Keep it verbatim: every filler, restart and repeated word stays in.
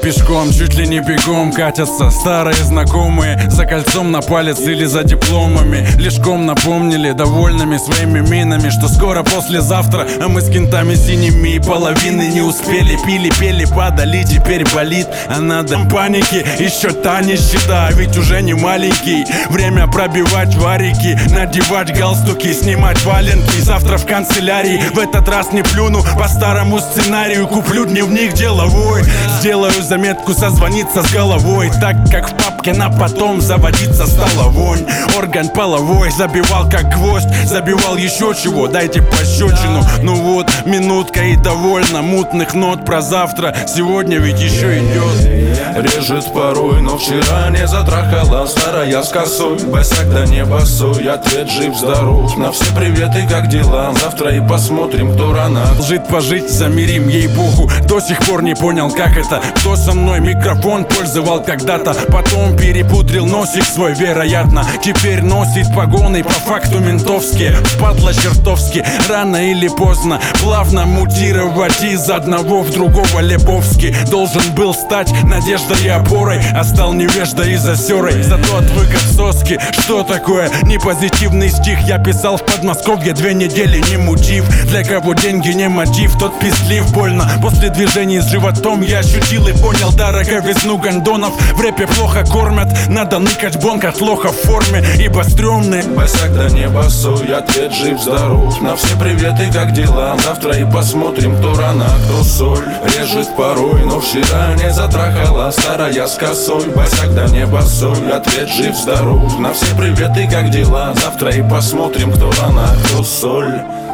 пешком, чуть ли не бегом катятся старые знакомые за кольцом на палец или за дипломами. Лишком напомнили довольными своими минами, что скоро послезавтра, а мы с кентами синими и половины не успели. Пили, пели, падали, теперь болит, а надо паники, еще та нищета, ведь уже не маленький. Время пробивать варики, надевать галстуки, снимать валенки. Завтра в канцелярии, в этот раз не плюну по старому сценарию, куплю дневник деловой, сделаю заметку созвониться с головой, так как в папке на потом заводиться стала вонь. Орган половой забивал как гвоздь, забивал еще чего, дайте пощечину. Ну вот, минутка и довольно мутных нот про завтра, сегодня ведь еще идет. Режет порой, но вчера не затрахала старая с косой. Босяк да не босой, ответ жив-здоров. На все приветы, как дела, завтра и посмотрим, кто рано. Жить пожить, замирим, ей-богу. До сих пор не понял, как это. Кто со мной микрофон пользовал когда-то, потом перепудрил носик свой, вероятно. Теперь носит погоны по факту ментовские. Впадло чертовски, рано или поздно плавно мутировать из одного в другого. Лебовский должен был стать надеждой и опорой, а стал невеждой и засерой. Зато отвык от соски. Что такое непозитивный стих? Я писал в Подмосковье две недели, не мутив. Для кого деньги не мотив, тот пиздлив больно. После движений с животом я ощутил и понял дороговизну гондонов. В рэпе плохо кормят, надо ныкать бонг от лоха в форме, ибо стрёмный. Босяк да не босой, ответ жив-здоров. На все приветы, как дела, завтра и посмотрим, кто рано, кто соль. Режет порой, но вчера не затрахала старая с косой. Босяк да не босой, ответ жив-здоров. На все приветы, как дела, завтра и посмотрим, кто рано, кто соль.